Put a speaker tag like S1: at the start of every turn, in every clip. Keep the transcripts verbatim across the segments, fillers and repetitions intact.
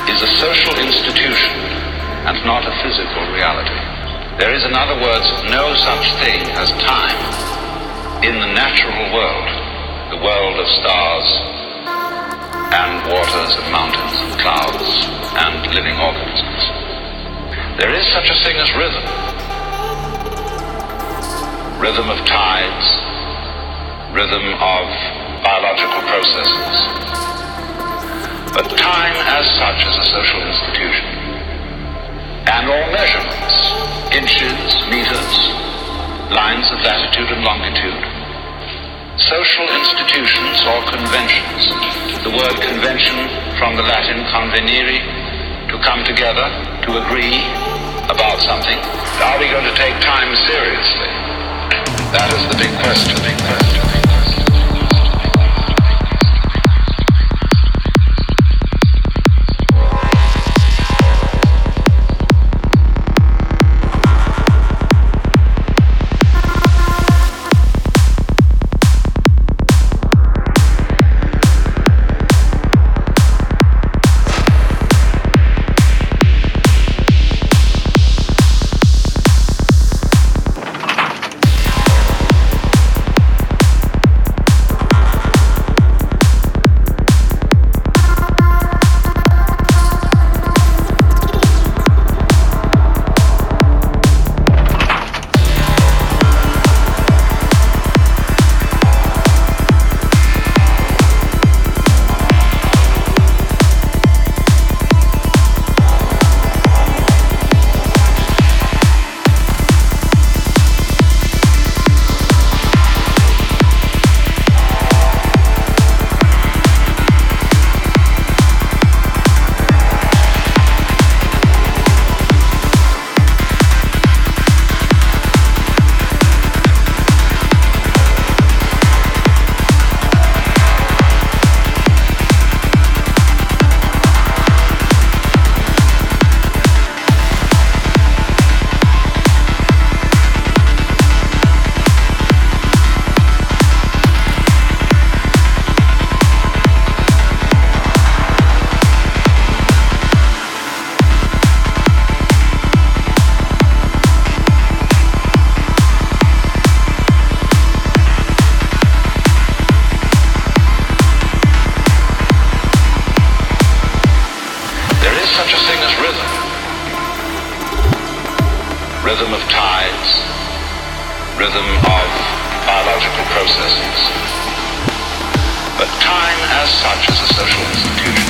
S1: is a social institution and not a physical reality. There is, in other words, no such thing as time in the natural world, the world of stars and waters and mountains and clouds and living organisms. There is such a thing as rhythm. Rhythm of tides, rhythm of biological processes. But time as such is a social institution. And all measurements, inches, meters, lines of latitude and longitude, social institutions or conventions. The word convention from the Latin convenire, to come together, to agree about something. Are we going to take time seriously? That is the big question, big question, big question. Rhythm of tides, rhythm of biological processes. But time as such is a social institution.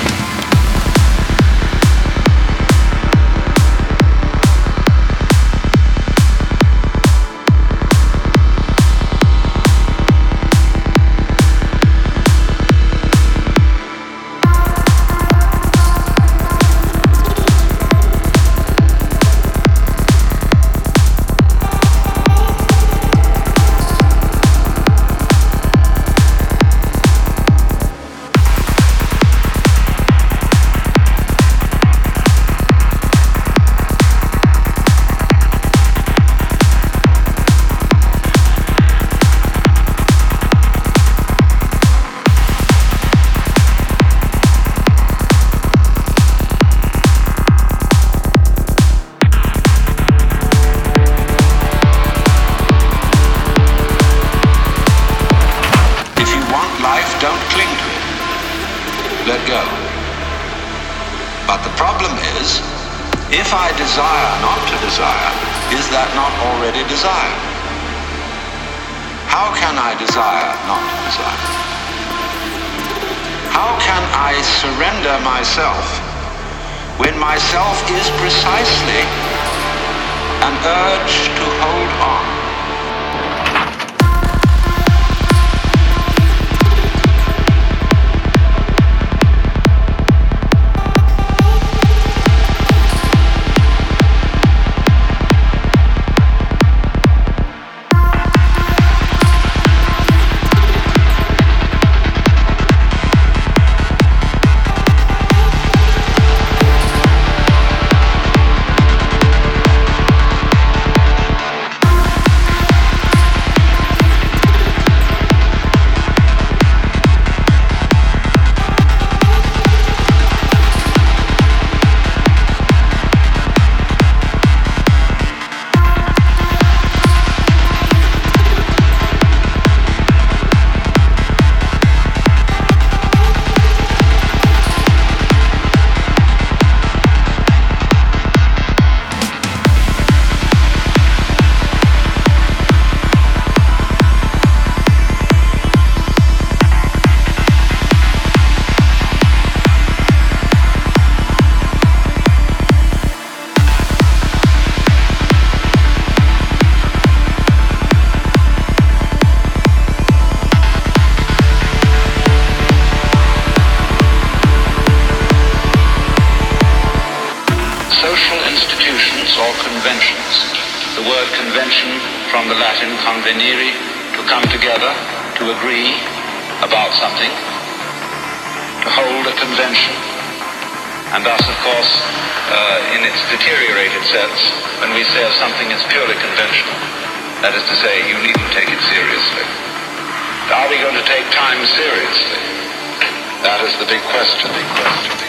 S1: or conventions. The word convention from the Latin convenire, to come together, to agree about something, to hold a convention. And thus, of course, uh, in its deteriorated sense, when we say of something it's purely conventional, that is to say, you needn't take it seriously. Are we going to take time seriously? That is the big question, big question.